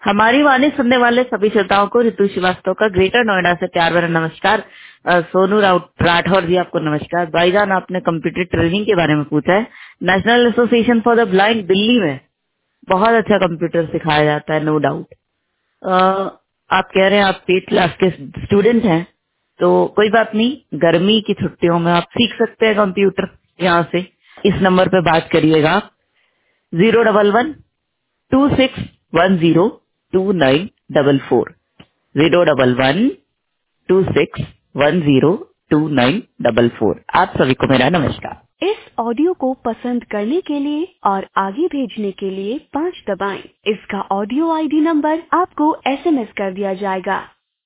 हमारी वाणी सुनने वाले सभी श्रोताओं को ऋतु श्रीवास्तव का ग्रेटर नोएडा से प्यार भरा नमस्कार। सोनू राठौर जी आपको नमस्कार। भाईजान, आपने कंप्यूटर ट्रेनिंग के बारे में पूछा है। National association for the blind Delhi में बहुत अच्छा कंप्यूटर सिखाया जाता है, नो डाउट। आप कह रहे हैं आप 8th क्लास के स्टूडेंट हैं, तो कोई बात नहीं, गर्मी की छुट्टियों में आप सीख सकते हैं कंप्यूटर यहाँ से। इस नंबर पे बात करिएगा आप, 011-2610-2944, 011-2610-2944। आप सभी को मेरा नमस्कार। इस ऑडियो को पसंद करने के लिए और आगे भेजने के लिए 5 दबाएं। इसका ऑडियो आईडी नंबर आपको SMS कर दिया जाएगा।